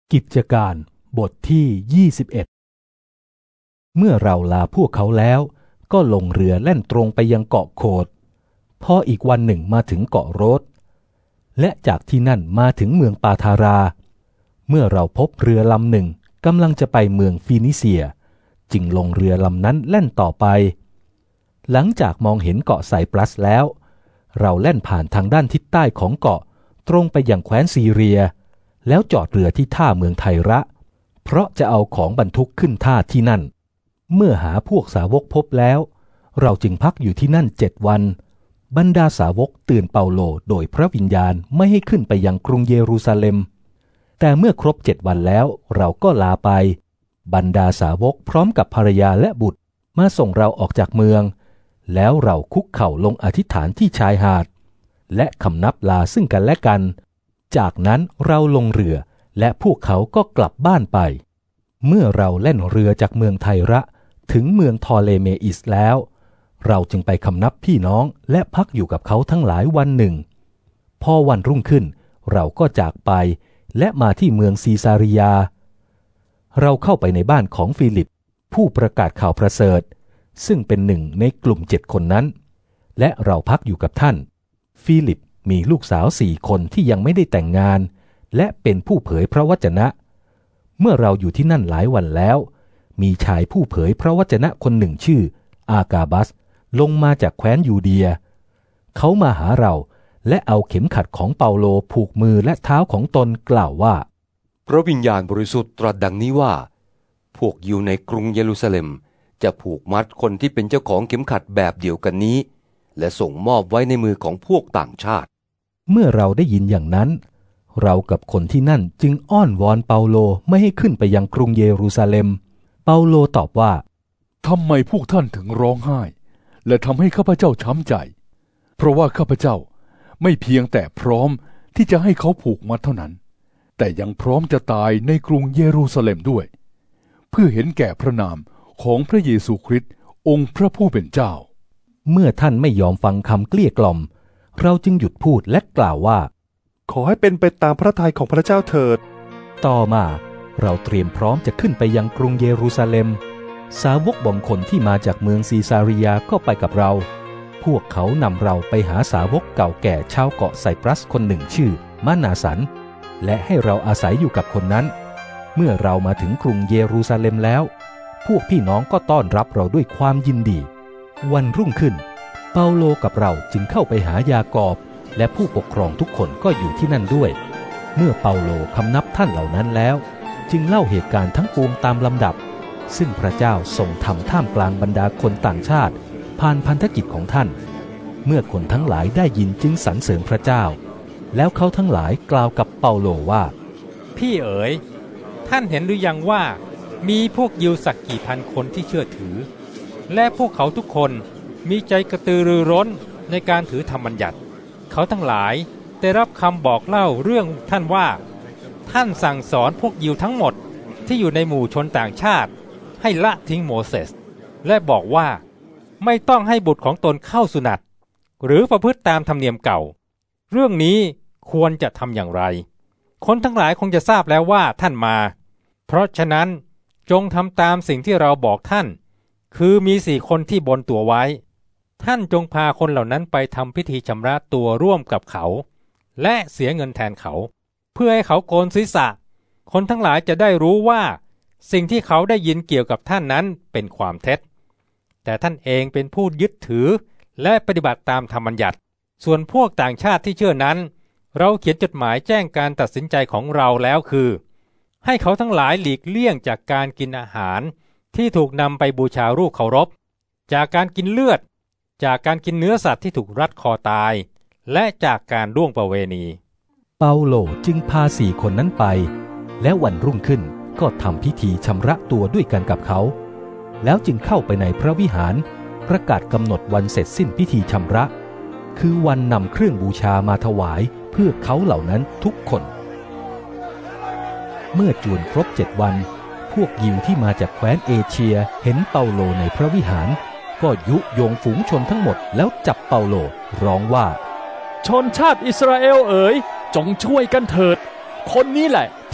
กิจการบทที่21เมื่อเราลาพวกเขาแล้วก็ลงเรือแล่นตรงไปยังเกาะโคดพออีกวันหนึ่งมาถึงเกาะโรดและจากที่นั่นมาถึงเมืองปาทาราเมื่อเราพบเรือลำหนึ่งกำลังจะไปเมืองฟีนิเซียจึงลงเรือลำนั้นแล่นต่อไปหลังจากมองเห็นเกาะไซปรัสแล้วเราแล่นผ่านทางด้านทิศใต้ของเกาะตรงไปยังแคว้นซีเรียแล้วจอดเรือที่ท่าเมืองไทระเพราะจะเอาของบรรทุกขึ้นท่าที่นั่นเมื่อหาพวกสาวกพบแล้วเราจึงพักอยู่ที่นั่น7 วันบรรดาสาวกเตือนเปาโลโดยพระวิญญาณไม่ให้ขึ้นไปยังกรุงเยรูซาเล็มแต่เมื่อครบ7 วันแล้วเราก็ลาไปบรรดาสาวกพร้อมกับภรรยาและบุตรมาส่งเราออกจากเมืองแล้วเราคุกเข่าลงอธิษฐานที่ชายหาดและคำนับลาซึ่งกันและกันจากนั้นเราลงเรือและพวกเขาก็กลับบ้านไปเมื่อเราแล่นเรือจากเมืองไทระถึงเมืองทอเลเมอิสแล้วเราจึงไปคำนับพี่น้องและพักอยู่กับเขาทั้งหลายวันหนึ่งพอวันรุ่งขึ้นเราก็จากไปและมาที่เมืองซีซาริยาเราเข้าไปในบ้านของฟิลิปผู้ประกาศข่าวประเสริฐซึ่งเป็นหนึ่งในกลุ่ม7 คนนั้นและเราพักอยู่กับท่านฟิลิปมีลูกสาว4 คนที่ยังไม่ได้แต่งงานและเป็นผู้เผยพระวจนะเมื่อเราอยู่ที่นั่นหลายวันแล้วมีชายผู้เผยพระวจนะคนหนึ่งชื่ออากาบัสลงมาจากแคว้นยูเดียเขามาหาเราและเอาเข็มขัดของเปาโลผูกมือและเท้าของตนกล่าวว่าพระวิญญาณบริสุทธิ์ตรัสดังนี้ว่าพวกยิวในกรุงเยรูซาเล็มจะผูกมัดคนที่เป็นเจ้าของเข็มขัดแบบเดียวกันนี้และส่งมอบไว้ในมือของพวกต่างชาติเมื่อเราได้ยินอย่างนั้นเรากับคนที่นั่นจึงอ้อนวอนเปาโลไม่ให้ขึ้นไปยังกรุงเยรูซาเล็มเปาโลตอบว่าทำไมพวกท่านถึงร้องไห้และทำให้ข้าพเจ้าช้ำใจเพราะว่าข้าพเจ้าไม่เพียงแต่พร้อมที่จะให้เขาผูกมัดเท่านั้นแต่ยังพร้อมจะตายในกรุงเยรูซาเล็มด้วยเพื่อเห็นแก่พระนามของพระเยซูคริสต์องค์พระผู้เป็นเจ้าเมื่อท่านไม่ยอมฟังคำเกลี้ยกล่อมเราจึงหยุดพูดและกล่าวว่าขอให้เป็นไปตามพระทัยของพระเจ้าเถิดต่อมาเราเตรียมพร้อมจะขึ้นไปยังกรุงเยรูซาเล็มสาวกบางคนที่มาจากเมืองซีซาริยาก็ไปกับเราพวกเขานำเราไปหาสาวกเก่าแก่ชาวเกาะไซปรัสคนหนึ่งชื่อมานาสันและให้เราอาศัยอยู่กับคนนั้นเมื่อเรามาถึงกรุงเยรูซาเล็มแล้วพวกพี่น้องก็ต้อนรับเราด้วยความยินดีวันรุ่งขึ้นเปาโลกับเราจึงเข้าไปหายากอบและผู้ปกครองทุกคนก็อยู่ที่นั่นด้วยเมื่อเปาโลคำนับท่านเหล่านั้นแล้วจึงเล่าเหตุการณ์ทั้งปวงตามลำดับซึ่งพระเจ้าทรงทำท่ามกลางบรรดาคนต่างชาติผ่านพันธกิจของท่านเมื่อคนทั้งหลายได้ยินจึงสรรเสริญพระเจ้าแล้วเขาทั้งหลายกล่าวกับเปาโลว่าพี่เอ๋ยท่านเห็นหรือยังว่ามีพวกยิวสักกี่พันคนที่เชื่อถือและพวกเขาทุกคนมีใจกระตือรือร้นในการถือธรรมบัญญัติเขาทั้งหลายได้รับคำบอกเล่าเรื่องท่านว่าท่านสั่งสอนพวกยิวทั้งหมดที่อยู่ในหมู่ชนต่างชาติให้ละทิ้งโมเสสและบอกว่าไม่ต้องให้บุตรของตนเข้าสุนัตหรือประพฤติตามธรรมเนียมเก่าเรื่องนี้ควรจะทำอย่างไรคนทั้งหลายคงจะทราบแล้วว่าท่านมาเพราะฉะนั้นจงทำตามสิ่งที่เราบอกท่านคือมี4 คนที่บนตัวไว้ท่านจงพาคนเหล่านั้นไปทำพิธีชำระตัวร่วมกับเขาและเสียเงินแทนเขาเพื่อให้เขาโกนศีรษะคนทั้งหลายจะได้รู้ว่าสิ่งที่เขาได้ยินเกี่ยวกับท่านนั้นเป็นความเท็จแต่ท่านเองเป็นผู้ยึดถือและปฏิบัติตามธรรมบัญญัติส่วนพวกต่างชาติที่เชื่อนั้นเราเขียนจดหมายแจ้งการตัดสินใจของเราแล้วคือให้เขาทั้งหลายหลีกเลี่ยงจากการกินอาหารที่ถูกนำไปบูชารูปเคารพจากการกินเลือดจากการกินเนื้อสัตว์ที่ถูกรัดคอตายและจากการล่วงประเวณีเปาโลจึงพา4 คนนั้นไปและวันรุ่งขึ้นก็ทำพิธีชำระตัวด้วยกันกับเขาแล้วจึงเข้าไปในพระวิหารประกาศกำหนดวันเสร็จสิ้นพิธีชำระคือวันนำเครื่องบูชามาถวายเพื่อเขาเหล่านั้นทุกคนเมื่อจวนครบ7 วันพวกยิวที่มาจากแคว้นเอเชียเห็นเปาโลในพระวิหารก็ยุยงฝูงชนทั้งหมดแล้วจับเปาโลร้องว่าชนชาติอิสราเอลเอ๋ยจงช่วยกันเถิดคนนี้แหละท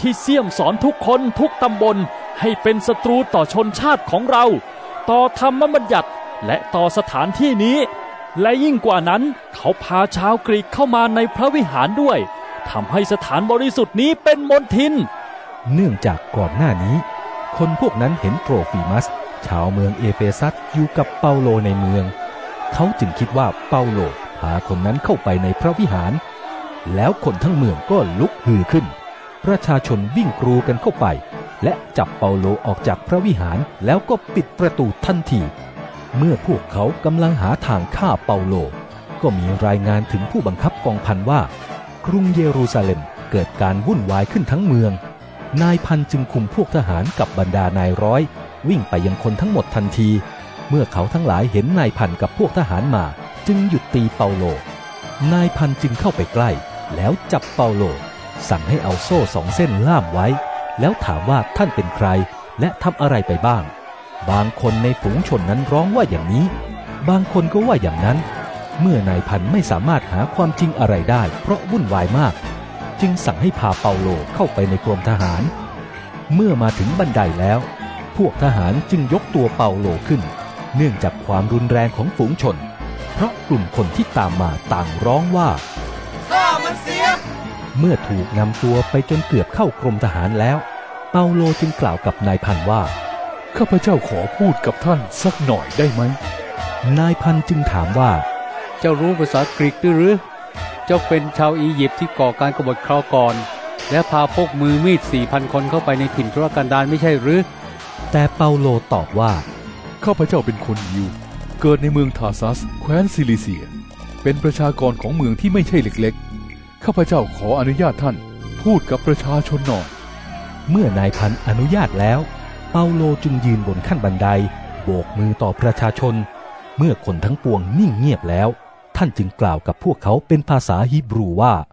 ที่เสี่ยมสอนทุกคนทุกตำบลให้เป็นศัตรูต่อชนชาติของเราต่อธรรมบัญญัติและต่อสถานที่นี้และยิ่งกว่านั้นเขาพาชาวกรีกเข้ามาในพระวิหารด้วยทำให้สถานบริสุทธิ์นี้เป็นมลทินเนื่องจากก่อนหน้านี้คนพวกนั้นเห็นโตรฟิมัสชาวเมืองเอเฟซัสอยู่กับเปาโลในเมืองเขาจึงคิดว่าเปาโลพาคนนั้นเข้าไปในพระวิหารแล้วคนทั้งเมืองก็ลุกฮือขึ้นประชาชนวิ่งกรูกันเข้าไปและจับเปาโลออกจากพระวิหารแล้วก็ปิดประตูทันทีเมื่อพวกเขากำลังหาทางฆ่าเปาโลก็มีรายงานถึงผู้บังคับกองพันว่ากรุงเยรูซาเล็มเกิดการวุ่นวายขึ้นทั้งเมืองนายพันจึงคุมพวกทหารกับบรรดานายร้อยวิ่งไปยังคนทั้งหมดทันทีเมื่อเขาทั้งหลายเห็นนายพันกับพวกทหารมาจึงหยุดตีเปาโลนายพันจึงเข้าไปใกล้แล้วจับเปาโลสั่งให้เอาโซ่2 เส้นล่ามไว้แล้วถามว่าท่านเป็นใครและทำอะไรไปบ้างบางคนในฝูงชนนั้นร้องว่าอย่างนี้บางคนก็ว่าอย่างนั้นเมื่อนายพันไม่สามารถหาความจริงอะไรได้เพราะวุ่นวายมากจึงสั่งให้พาเปาโลเข้าไปในกรมทหารเมื่อมาถึงบันไดแล้วพวกทหารจึงยกตัวเปาโลขึ้นเนื่องจากความรุนแรงของฝูงชนเพราะกลุ่มคนที่ตามมาต่างร้องว่าฆ่ามันเสียเมื่อถูกนำตัวไปจนเกือบเข้ากรมทหารแล้วเปาโลจึงกล่าวกับนายพันว่าข้าพเจ้าขอพูดกับท่านสักหน่อยได้ไหมนายพันจึงถามว่าเจ้ารู้ภาษากรีกหรือเจ้าเป็นชาวอียิปต์ที่ก่อการกบฏคราวก่อนและพาพกมือมีด 4,000 คนเข้าไปในถิ่นทุรกันดารไม่ใช่หรือแต่เปาโลตอบว่าข้าพเจ้าเป็นคนยิวเกิดในเมืองทาซัสแคว้นซิลิเซียเป็นประชากรของเมืองที่ไม่ใช่เล็กๆข้าพเจ้าขออนุญาตท่านพูดกับประชาชนหน่อยเมื่อนายพันอนุญาตแล้วเปาโลจึงยืนบนขั้นบันไดโบกมือต่อประชาชนเมื่อคนทั้งปวงนิ่งเงียบแล้วท่านจึงกล่าวกับพวกเขาเป็นภาษาฮีบรูว่า